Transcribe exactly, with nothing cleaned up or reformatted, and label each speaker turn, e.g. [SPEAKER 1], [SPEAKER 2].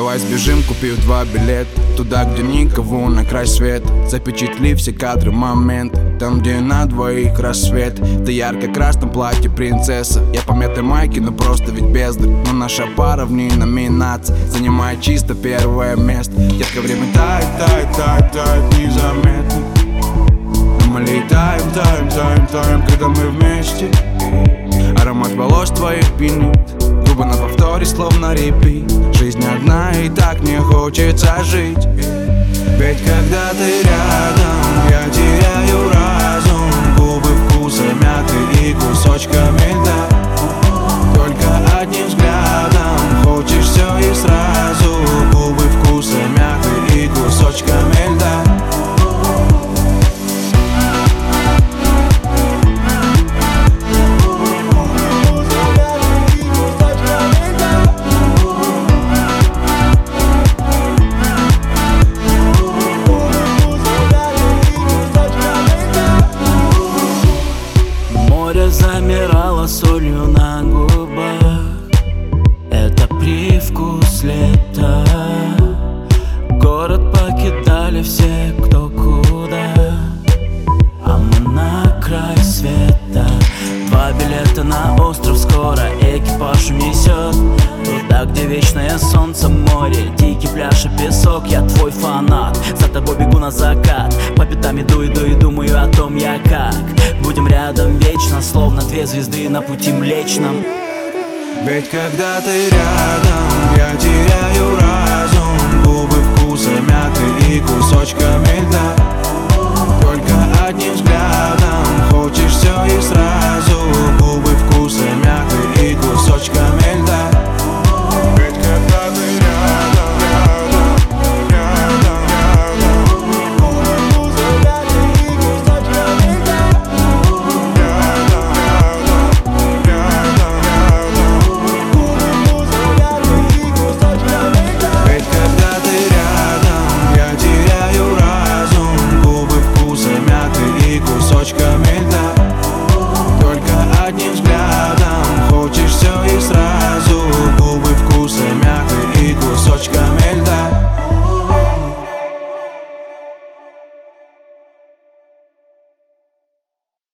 [SPEAKER 1] Давай сбежим, купив два билета туда, где никого, на край света. Запечатли все кадры, моменты там, где на двоих рассвет. Ты ярко-красном платье принцесса, я по мятной майке, но просто ведь бездарь. Но наша пара в ней номинация занимает чисто первое место. Детка, время тает, тает, тает, тает незаметно. Мы летаем, таем, таем, таем, когда мы вместе. Аромат волос твоих пьянит, губы на повторе, словно репит. Жизнь одна и так не хочется жить. Ведь когда ты рядом, я теряю разум. Губы вкуса мяты и кусочками льда. Только одним взглядом хочешь все и сразу. Губы вкуса мяты и кусочками льда.
[SPEAKER 2] Замирала солью на губах, это привкус лета. Город покидали все, кто куда, а мы на край света. Два билета на остров, скоро экипаж унесет туда, где вечное солнце, море, дикий пляж и песок. Я твой фанат, за тобой бегу на закат. По пятам иду, иду и думаю о том, я как будем рядом вечно, словно две звезды на пути Млечном.
[SPEAKER 1] Ведь когда ты рядом, я теряю разум. Губы вкуса мяты и кусочками льда. Только одним взглядом